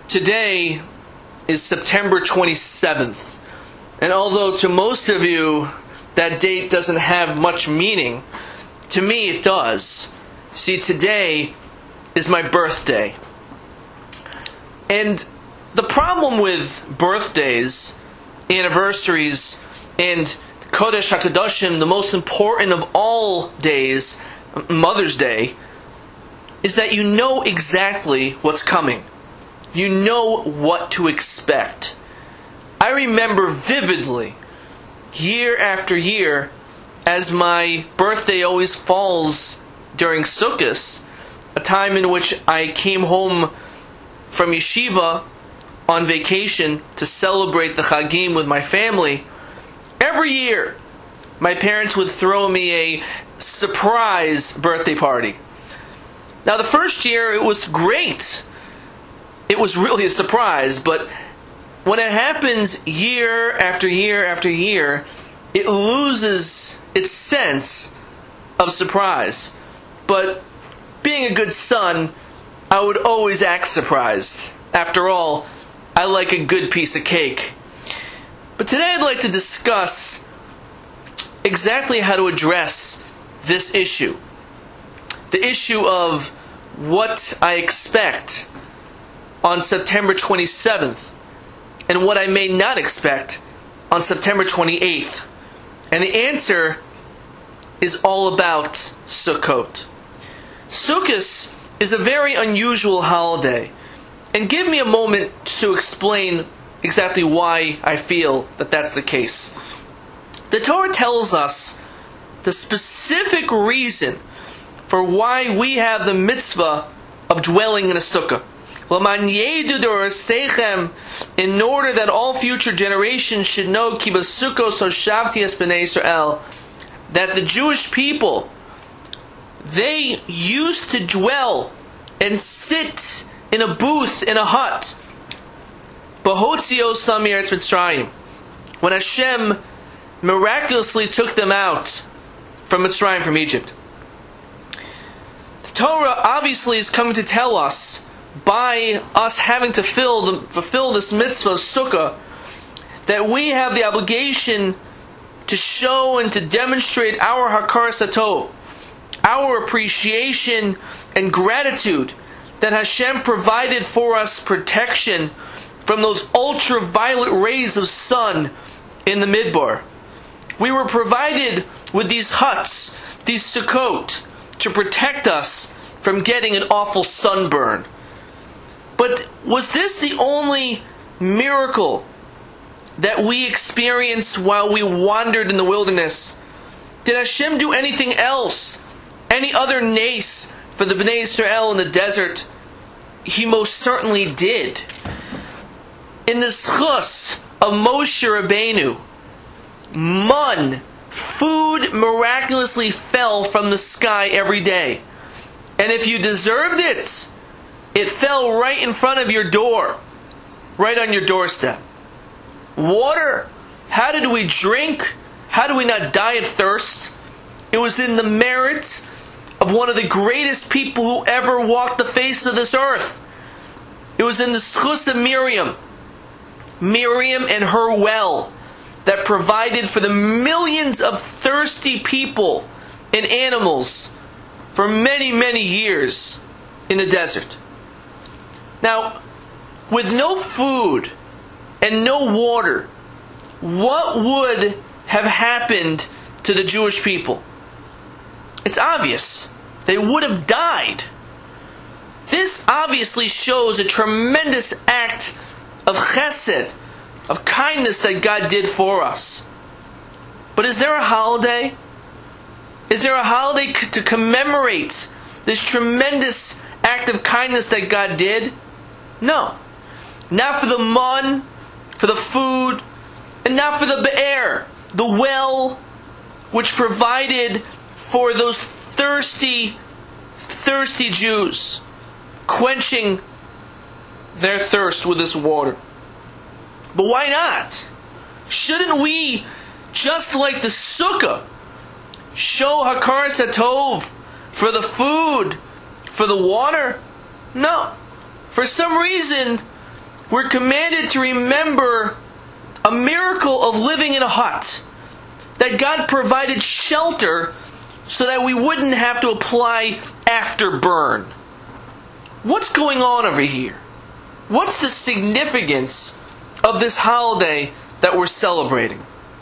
Today is September 27th, and although to most of you that date doesn't have much meaning, to me it does. See, today is my birthday. And the problem with birthdays, anniversaries, and Kodesh HaKadoshim, the most important of all days, Mother's Day, is that you know exactly what's coming. You know what to expect. I remember vividly, year after year, as my birthday always falls during Sukkot, a time in which I came home from yeshiva on vacation to celebrate the Chagim with my family. Every year, my parents would throw me a surprise birthday party. Now, the first year, it was great. It was really a surprise, but when it happens year after year after year, it loses its sense of surprise. But being a good son, I would always act surprised. After all, I like a good piece of cake. But today I'd like to discuss exactly how to address this issue. The issue of what I expect on September 27th and what I may not expect on September 28th. And the answer is all about Sukkot. Sukkot is a very unusual holiday. And give me a moment to explain exactly why I feel that that's the case. The Torah tells us the specific reason for why we have the mitzvah of dwelling in a sukkah. In order that all future generations should know that the Jewish people, they used to dwell and sit in a booth, in a hut, when Hashem miraculously took them out from Mitzrayim, from Egypt. The Torah obviously is coming to tell us, by us having to fulfill this mitzvah of sukkah, that we have the obligation to show and to demonstrate our hakaras hatov, our appreciation and gratitude that Hashem provided for us protection from those ultraviolet rays of sun in the Midbar. We were provided with these huts, these sukkot, to protect us from getting an awful sunburn. But was this the only miracle that we experienced while we wandered in the wilderness? Did Hashem do anything else? Any other nace for the Bnei Israel in the desert? He most certainly did. In the schus of Moshe Rabbeinu, man, food miraculously fell from the sky every day. And if you deserved it, it fell right in front of your door, right on your doorstep. Water, how did we drink? How do we not die of thirst? It was in the merit of one of the greatest people who ever walked the face of this earth. It was in the schus of Miriam and her well, that provided for the millions of thirsty people and animals for many, many years in the desert. Now, with no food and no water, what would have happened to the Jewish people? It's obvious. They would have died. This obviously shows a tremendous act of chesed, of kindness that God did for us. But is there a holiday? Is there a holiday to commemorate this tremendous act of kindness that God did? No. Not for the man, for the food, and not for the be'er, the well, which provided for those thirsty Jews, quenching their thirst with this water. But why not? Shouldn't we, just like the sukkah, show hakaras hatov for the food, for the water? No. For some reason, we're commanded to remember a miracle of living in a hut. That God provided shelter so that we wouldn't have to apply afterburn. What's going on over here? What's the significance of this holiday that we're celebrating?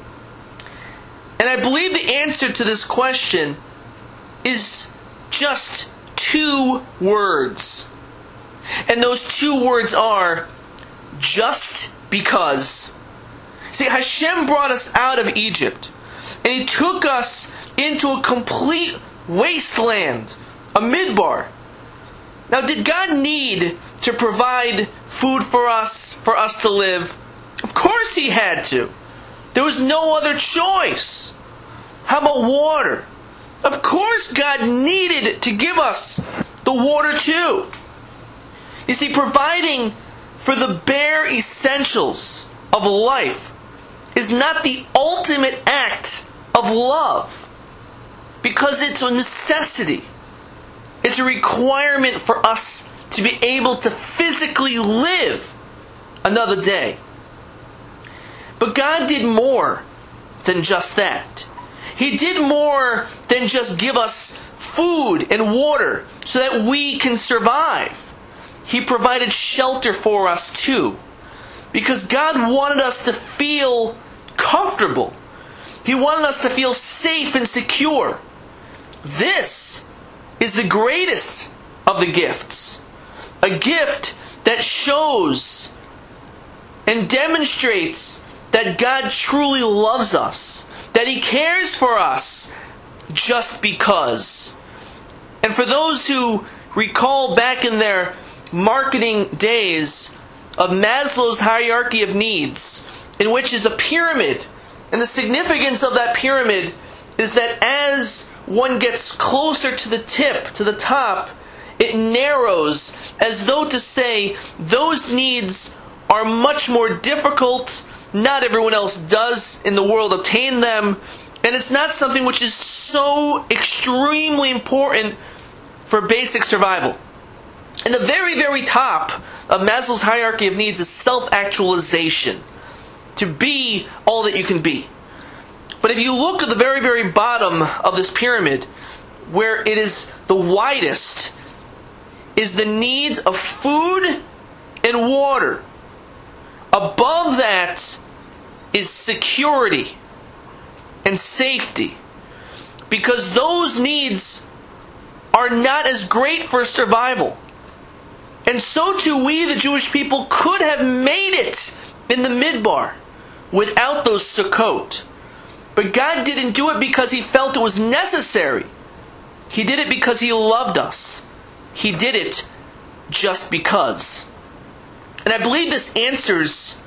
And I believe the answer to this question is just 2 words. And those 2 words are, just because. See, Hashem brought us out of Egypt, and He took us into a complete wasteland, a midbar. Now, did God need to provide food for us to live? Of course He had to. There was no other choice. How about water? Of course God needed to give us the water too. You see, providing for the bare essentials of life is not the ultimate act of love, because it's a necessity. It's a requirement for us to be able to physically live another day. But God did more than just that. He did more than just give us food and water so that we can survive. He provided shelter for us too, because God wanted us to feel comfortable. He wanted us to feel safe and secure. This is the greatest of the gifts. A gift that shows and demonstrates that God truly loves us, that He cares for us just because. And for those who recall back in their marketing days of Maslow's hierarchy of needs, in which is a pyramid, and the significance of that pyramid is that as one gets closer to the tip, to the top, it narrows, as though to say, those needs are much more difficult. Not everyone else does in the world obtain them, and it's not something which is so extremely important for basic survival. And the very, very top of Maslow's hierarchy of needs is self-actualization. To be all that you can be. But if you look at the very, very bottom of this pyramid, where it is the widest, is the needs of food and water. Above that is security and safety. Because those needs are not as great for survival. And so too we, the Jewish people, could have made it in the midbar without those Sukkot. But God didn't do it because He felt it was necessary. He did it because He loved us. He did it just because. And I believe this answers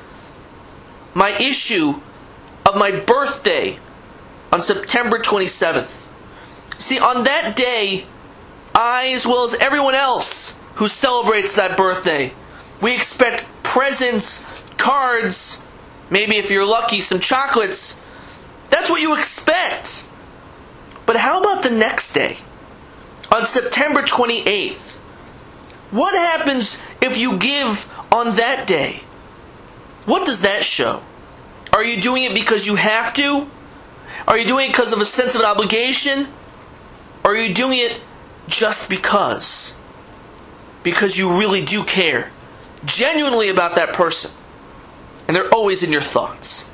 my issue of my birthday on September 27th. See, on that day, I, as well as everyone else who celebrates that birthday, we expect presents, cards, maybe if you're lucky, some chocolates. That's what you expect. But how about the next day? On September 28th. What happens if you give on that day? What does that show? Are you doing it because you have to? Are you doing it because of a sense of an obligation? Or are you doing it just because? Because you really do care genuinely about that person. And they're always in your thoughts.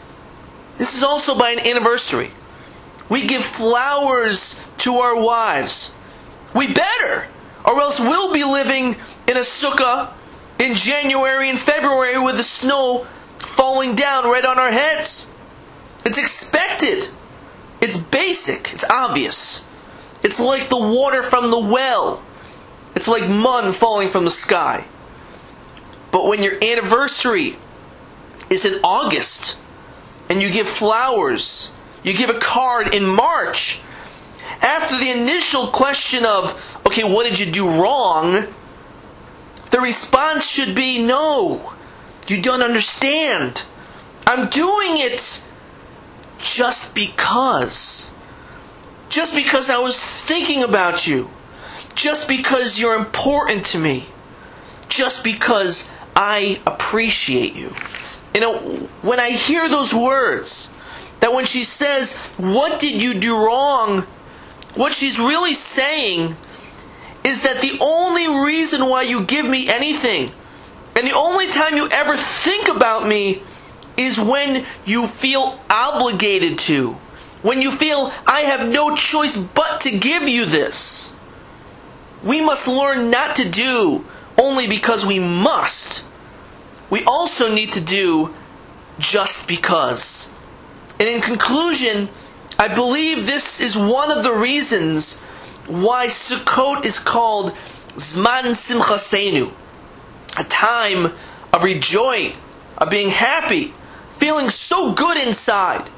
This is also by an anniversary. We give flowers to our wives. We better, or else we'll be living in a sukkah in January and February with the snow falling down right on our heads. It's expected. It's basic. It's obvious. It's like the water from the well. It's like mun falling from the sky. But when your anniversary is in August, and you give flowers, you give a card in March, after the initial question of, okay, what did you do wrong? The response should be, no, you don't understand. I'm doing it just because. Just because I was thinking about you. Just because you're important to me. Just because I appreciate you. When I hear those words, that when she says, what did you do wrong? What she's really saying is that the only reason why you give me anything, and the only time you ever think about me, is when you feel obligated to. When you feel, I have no choice but to give you this. We must learn not to do only because we must. We also need to do just because. And in conclusion, I believe this is one of the reasons why Sukkot is called Zman Simchasenu, a time of rejoicing, of being happy, feeling so good inside.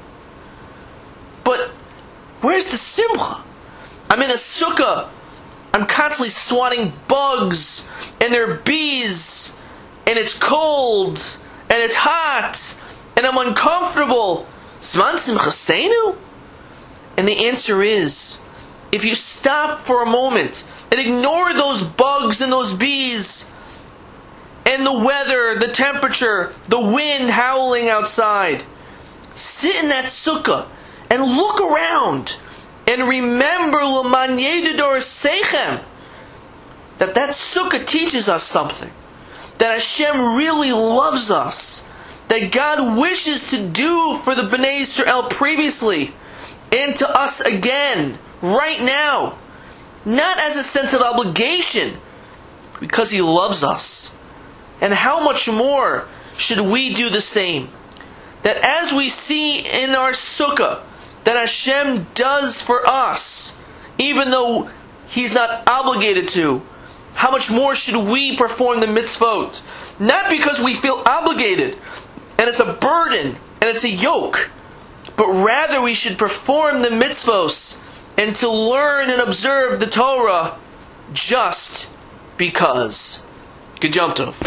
But where's the simcha? I'm in a sukkah. I'm constantly swatting bugs, and there are bees, and it's cold, and it's hot, and I'm uncomfortable. Zman Simchasenu? And the answer is, if you stop for a moment and ignore those bugs and those bees, and the weather, the temperature, the wind howling outside, sit in that sukkah and look around and remember L'man yedidor seichem, that sukkah teaches us something, that Hashem really loves us, that God wishes to do for the Bnei Yisrael previously and to us again, right now, not as a sense of obligation, because He loves us. And how much more should we do the same? That as we see in our sukkah, that Hashem does for us, even though He's not obligated to, how much more should we perform the mitzvot? Not because we feel obligated, and it's a burden, and it's a yoke, but rather we should perform the mitzvos and to learn and observe the Torah just because. Good Yom Tov.